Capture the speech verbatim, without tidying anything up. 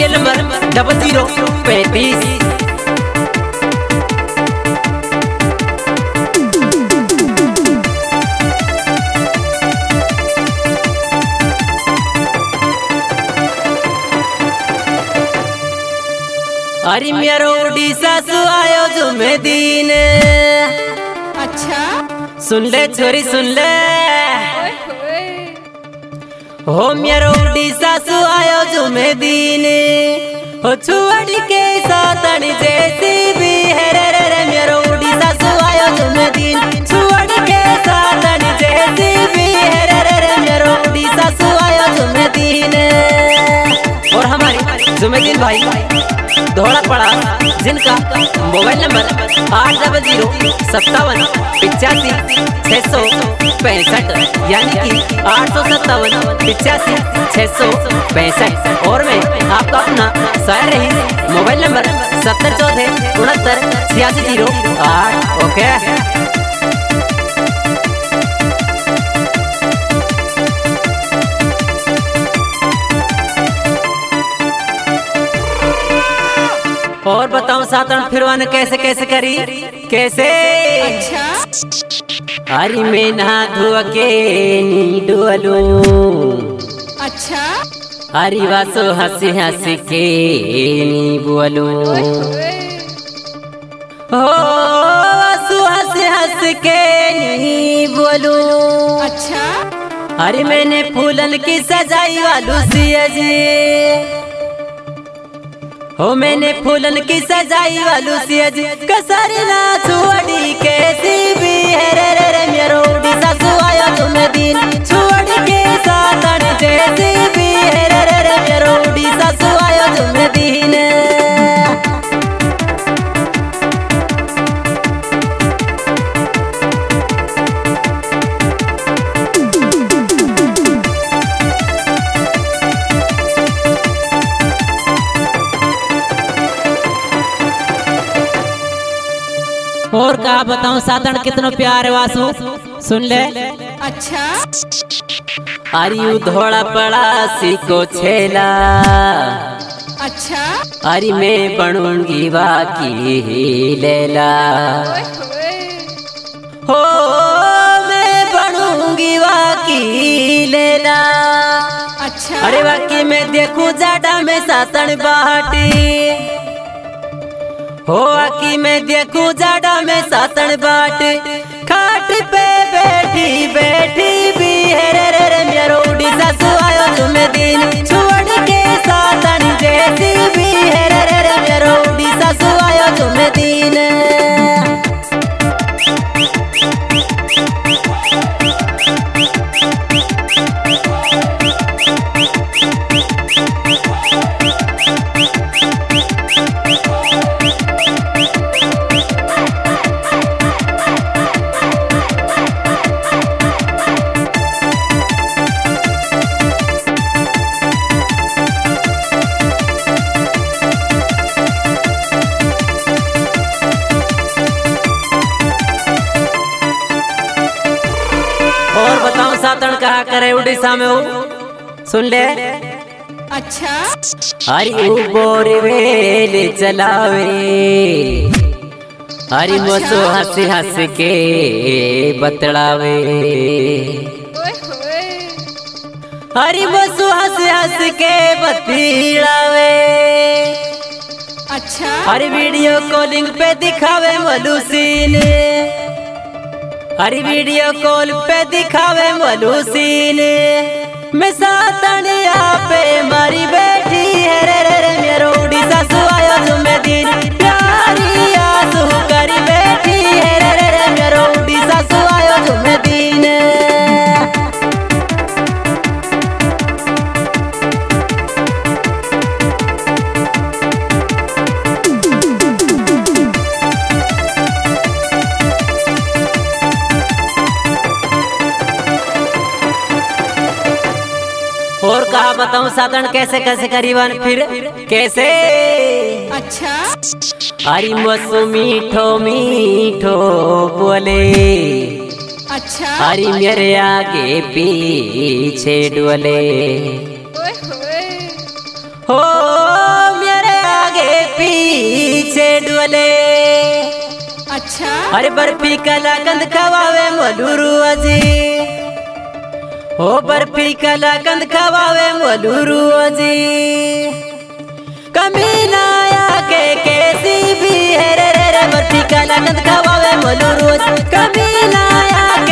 Serial number double zero पैंतीस। अरे मेरो उड़ीसा सु आयो जुमे दिन। अच्छा सुन ले छोरी सुन ले, हो मेरो उड़ीसा सु आयो जुमे दिन। हो छुअड़ी के सातन जैसी भी है रे रे रे, मेरो उड़ीसा सु आयो जुमे दिन। छुअड़ी के सातन जैसी भी है रे रे रे, मेरो उड़ीसा सु आयो जुमे दिन। और हमारी जुमे दिन भाई धोला पड़ा, जिनका मोबाइल नंबर आठ डबल जीरो सत्तावन पिचासी छः सौ पैंसठ, यानी कि आठ सौ सत्तावन पिचासी छः सौ पैंसठ। और मैं आपका अपना शायर रही, मोबाइल नंबर सत्तर चौदह उनहत्तर छियासी जीरो आठ। ओके और बताऊं सातन फिरवान कैसे कैसे करी कैसे। अच्छा अरे मैं नहा धुआ के नी डोलू। अच्छा अरे वासो हंसी हंसी के नी बोलू। हो वासो हंसी हंसी के नी बोलू। अच्छा अरे मैंने फूलन की सजाई वालू सिया जी। हो मैंने फूलन की सजाई वालू सियज कसर ना छुअड़ी कैसी भी है रे रे रे, मेरो उड़ीसा सु आयो जुमे दिन। छुअड़ी के सातन जैसी भी है रे रे रे, मेरो उड़ीसा सु आयो जुमे दिन। और का बताऊं सातन कितनो प्यार वासु सुन ले। अच्छा अरे धोड़ा पड़ा सीको छेला। अच्छा अरे मैं बनूंगी बाकी लैला। हो मैं बनूंगी बाकी लैला। अच्छा अरे बाकी मैं देखूं जाडा में सातन बाटी। हो आकी मैं देखूं जाडा में सातन बाट, खाट पे बैठी बैठी भी है रे रे रे, मेरो उड़ीसा सु आयो जुमे दिन। छोड़ के सातन जैसी भी है रे रे रे, मेरो उड़ीसा सु आयो जुमे दिन। और बताऊं सातन कहा करे उड़ीसा में हो सुन ले। अच्छा अरे वो बोरवेल चलावे। अरे मोसो हंस हंस के बतलावे। अरे मोसो हंस हंस के बतलावे। अच्छा अरे वीडियो कॉलिंग पे दिखावे वालू सीन। अरे वीडियो कॉल पे दिखावे वालू सीन। मैं सातन यहाँ पे मारी बैठी है रे रे रे, मेरो उड़ीसा सु आयो जुमे दिन। प्यारी आंसू करी बैठी है रे रे रे, मेरो उड़ीसा सु आयो जुमे दिन। और कहा बताऊं साधन कैसे कैसे करीबन फिर कैसे। अच्छा अरे मसु मीठो मीठो बोले, अच्छा अरे मेरे आगे पीछे डोले। ओए होए हो अरे बर्फी कलाकंद खवावे मोलूरू अजी हो बर्फी कलाकंद खवावे मोलूरू अजी कमीना के कैसी भी है रे रे रे बर्फी कलाकंद खवावे मोलूरू अजी कमीना के